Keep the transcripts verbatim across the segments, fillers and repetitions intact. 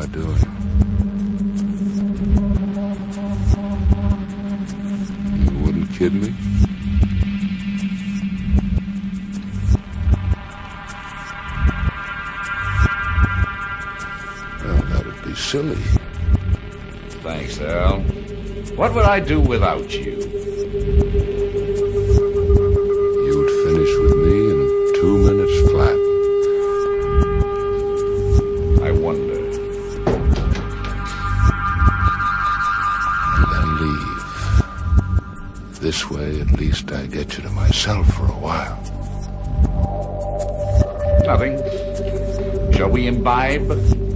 I doing? You wouldn't kid me? Well, that'd be silly. Thanks, Al. What would I do without you? You'd finish with me in two minutes flat. I wonder. And then leave. This way, at least I get you to myself for a while. Nothing. Shall we imbibe?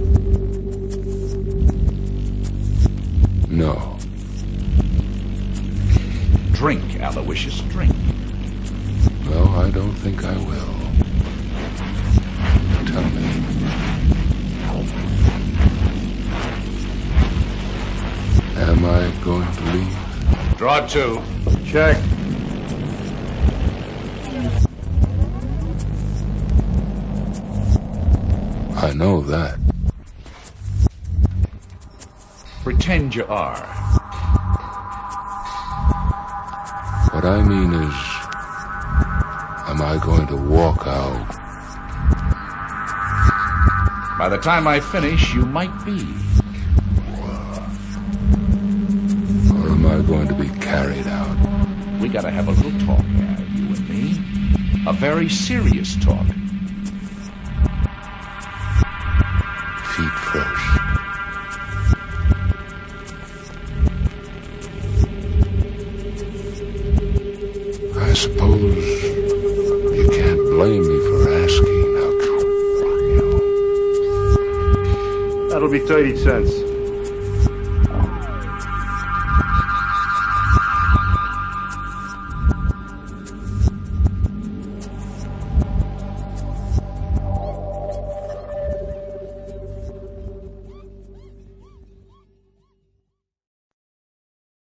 No. Drink, Aloysius, drink. No, I don't think I will. Tell me. Am I going to leave? Draw two. Check. I know that. Pretend you are. What I mean is, am I going to walk out? By the time I finish, you might be. Or am I going to be carried out? We gotta have a little talk, Al, you and me. A very serious talk. Feet first. I suppose you can't blame me for asking, now. That'll be thirty cents.